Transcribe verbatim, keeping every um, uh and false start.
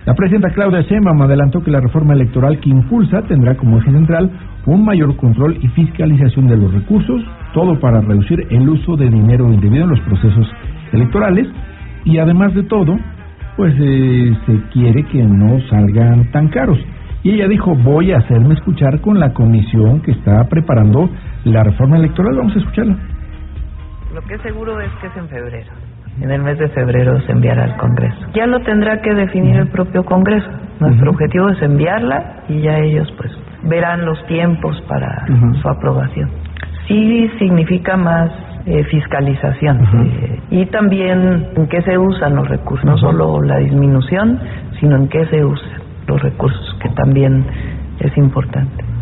La presidenta Claudia Sheinbaum adelantó que la reforma electoral que impulsa tendrá como eje central un mayor control y fiscalización de los recursos, todo para reducir el uso de dinero indebido en los procesos electorales, y además de todo, pues eh, se quiere que no salgan tan caros. Y ella dijo, voy a hacerme escuchar con la comisión que está preparando la reforma electoral. Vamos a escucharla. Lo que es seguro es que es en febrero. En el mes de febrero se enviará al Congreso. Ya lo tendrá que definir el propio Congreso. Nuestro uh-huh. objetivo es enviarla y ya ellos pues verán los tiempos para uh-huh. su aprobación. Sí significa más eh, fiscalización uh-huh. eh, y también en qué se usan los recursos, uh-huh. no solo la disminución, sino en qué se usan los recursos, que también es importante.